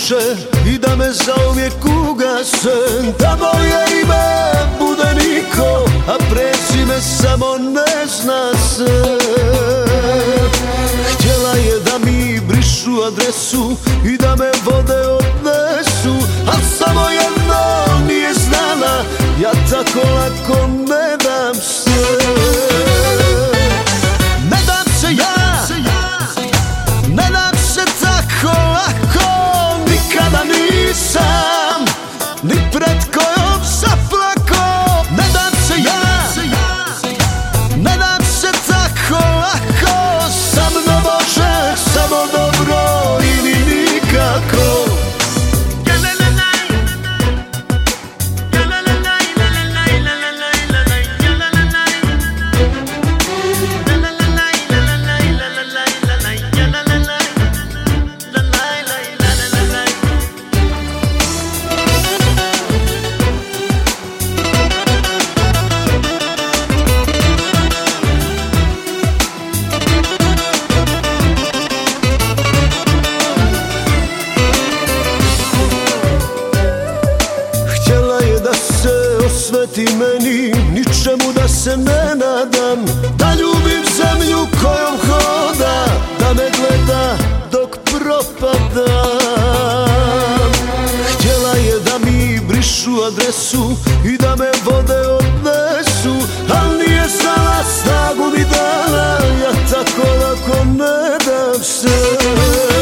duše i da me zauvijek ugase, da moje ime bude niko, a prezime samo ne zna se. Htjela je da mi brišu adresu i da me vode odnesu, a samo jedno nije znala, ja tako lako ne dam se. Ne dam se ja, ne dam se tako lako, nikada nisam ni pred kojom zaplako. Ne dam se ja, ne dam se tako lako, sa mnom može samo dobro ili nikako. Osveti meni, ničemu da se ne nadam, da ljubim zemlju kojom hoda, da me gleda dok propadam. Htjela je da mi brišu adresu i da me vode odnesu, al nije znala snagu mi dala, ja tako lako ne dam se.